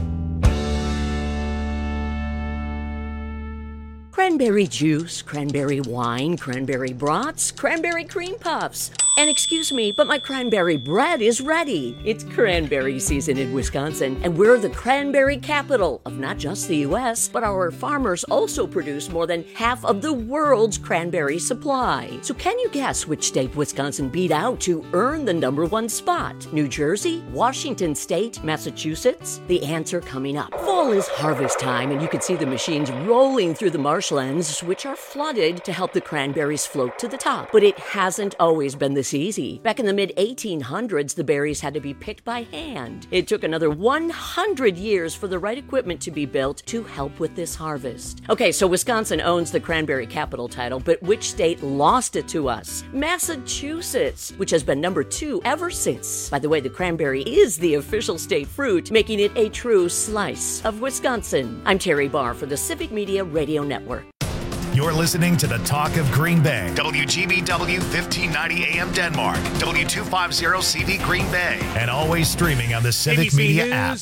cranberry juice, cranberry wine, cranberry brats, cranberry cream puffs. And excuse me, but my cranberry bread is ready. It's cranberry season in Wisconsin, and we're the cranberry capital of not just the U.S., but our farmers also produce more than half of the world's cranberry supply. So can you guess which state Wisconsin beat out to earn the #1 spot? New Jersey, Washington State, Massachusetts? The answer coming up. Fall is harvest time, and you can see the machines rolling through the marshlands, which are flooded to help the cranberries float to the top. But it hasn't always been this easy. Back in the mid-1800s, the berries had to be picked by hand. It took another 100 years for the right equipment to be built to help with this harvest. Okay, so Wisconsin owns the cranberry capital title, but which state lost it to us? Massachusetts, which has been #2 ever since. By the way, the cranberry is the official state fruit, making it a true slice of Wisconsin. I'm Terry Barr for the Civic Media Radio Network. You're listening to the Talk of Green Bay. WGBW 1590 AM Denmark. W250 CV Green Bay. And always streaming on the Civic ABC Media News, app.